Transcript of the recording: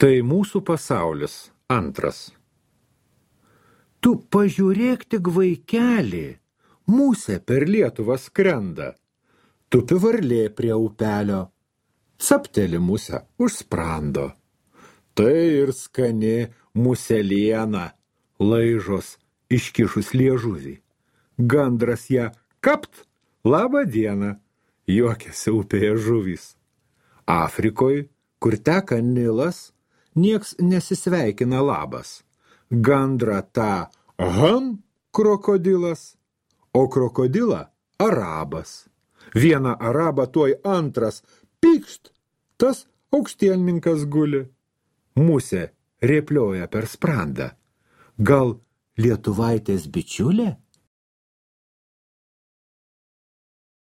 Tai mūsų pasaulis antras. Tu pažiūrėk tik, vaikeli, musė per Lietuvą skrenda. Tupi varlė prie upelio, capteli musę už sprando. Tai ir skani museliena, laižos iškišus liežuvį. Gandras ją kapt, labą dieną, juokiasi upėje žuvys. Afrikoj, kur teka Nilas, nieks nesisveikina labas. Gandrą tą krokodilas, o krokodilą arabas. Vieną arabą tuoj antras, pykšt, tas aukštielninkas guli. Musė rėplioja per sprandą. Gal lietuvaitės bičiulė?